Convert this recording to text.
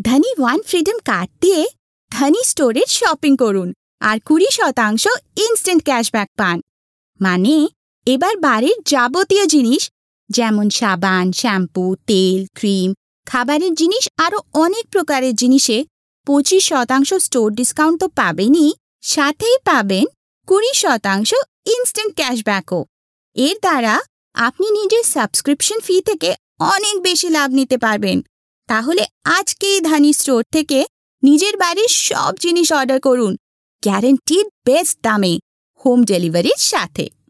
ধনী one freedom card দিয়ে ধনী স্টোরের শপিং করুন আর 20% ইনস্ট্যান্ট ক্যাশব্যাক পান। মানে এবার বাড়ির যাবতীয় জিনিস যেমন সাবান, শ্যাম্পু, তেল, ক্রিম, খাবারের জিনিস আরও অনেক প্রকারের জিনিসে 25% স্টোর ডিসকাউন্ট তো পাবেনই, সাথেই পাবেন 20% ইনস্ট্যান্ট ক্যাশব্যাকও। এর দ্বারা আপনি নিজের সাবস্ক্রিপশন ফি থেকে অনেক বেশি লাভ নিতে পারবেন। তাহলে আজকেই ধনী স্টোর থেকে নিজের বাড়ির সব জিনিস অর্ডার করুন গ্যারান্টিড বেস্ট দামে, হোম ডেলিভারির সাথে।